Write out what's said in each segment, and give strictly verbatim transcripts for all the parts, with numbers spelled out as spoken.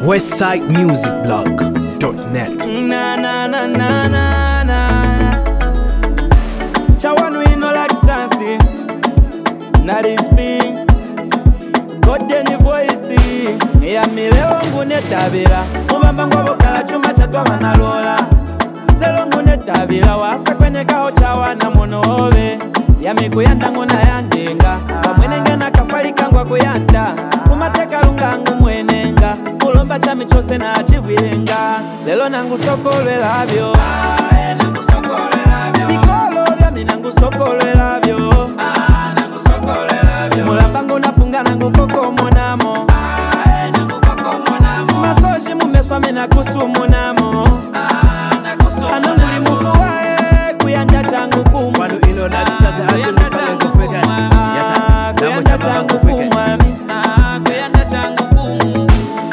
westside music blog dot net. Na na na na na na. Chawanu ino like chancy. Not is being God any voice. Ya mileo ngune tabira. Mubamba ngwabo kala chuma chatwa manalola. Lelo ngune tabira wasa kwenye kao chawa na monowe. Ya mikuyanda nguna yandenga. Kamwene ngena kafali kangwa kuyanda. Kumateka lungangu mwenenga. Kulomba chami chose na achivirenga. Lelo nangu sokole labyo. Ae nangu sokole labyo. Mikolo bya minangu sokole labyo. Ah nangu sokole labyo. Mulambangu napunga nangu koko monamo. Ae nangu koko monamo. Masoji mumeswa mina kusumu namo. Ah nakusumu namo. Anunguli mukuwae kuyanja changu kumu. Wanu ino na kichase asimu pale kufika. Yasa kuyanja changu kumu. Kuyanja changu kumu.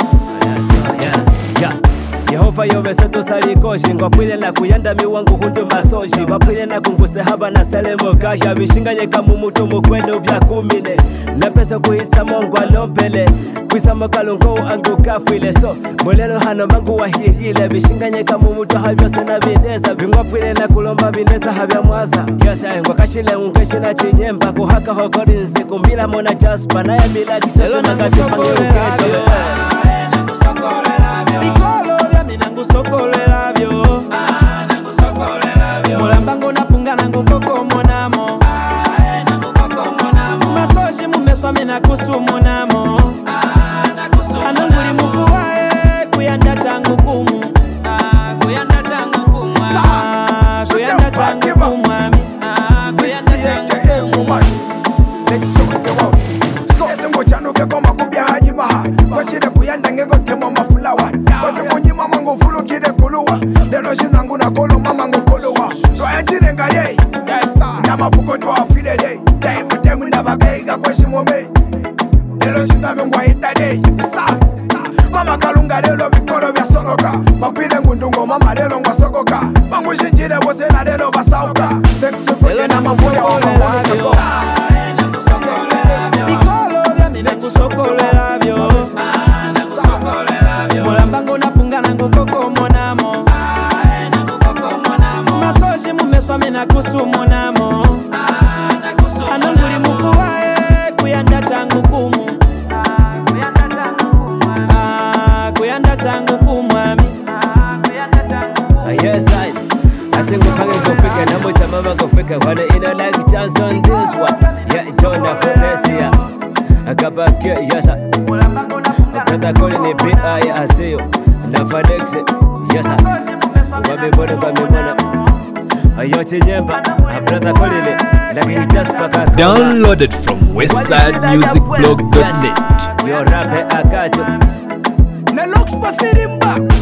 Yehova yobese tusalikoshi ngwakwile na kuyanda miwangu hundu masoji wapwile na kunguse haba na selemo kasha bishinganye kamu mutu mukwene ubya kumine na pesa kuhisa mongu alompele kwisa makalungo angu kafwile so mulelo hano mangu wahihile bishinganye kamu mutu havyose na bineza bingwapwile na kulomba bineza habya mwaza yasa ngwakashile unkeshina chinyemba kuhaka hokorinzi kumbila mona jaspa na ya bila kichase nagavipange ukecho nangu sokole labyo. Ah nangu sokole labyo. Mulambangu napunga nangu koko monamo. Ah nangu koko monamo. Masoji mumeswa mina kusumu namo. Ah nakusumu. Anunguli mukuwae kuyanda changu kumu. Ah kuyanda changu kumu. Ah kuyanda changu kumu ami. Ah kuyanda changu kumu. Let's show the world. Skose ngochano ke koma kumbia hanyima. Kwashire kuyanda ngego temo mafulawa. Kwase kunyima mango fulu kide kuluwa. Lelo shinangu na kolo mamango kuluwa. Twa ejire ngale. Yes sir. Na mafuko twa fide day. Time temu na bagaiga kweshi mome. Lelo shiname ngwa hita day. Yes sir. Mama kalunga lelo bikoro bya sonoka. Mapile ngundungo mama lelo ngwa sokoka. Mangu shinjire wose na lelo basauka. Thanks to kule na mafuko wa mafuko. Sokole labyo. Ah nangu sokole labyo. Mulambangu napunga nangu koko monamo. Ah nangu koko monamo. Masoji mumeswa mina kusumu namo. Ah nakusumu. Anunguli mukuwae kuyanda changu kumu. Ah kuyanda changu kumu. Ah kuyanda changu kumu ami. Ah kuyanda changu kumu. Yes I Atingu pange kufika na muta mama kufika. Wana ino like chance on this one. Yeah don't for this yeah. Akabakia yasa Brother calling ni B I aseo na Fanex yasa Ngwame bona ngwame bona Ayote nyemba Brother calling lakini just paka Downloaded from westside music blog dot net. Yo rape akacho Na looks pa firimba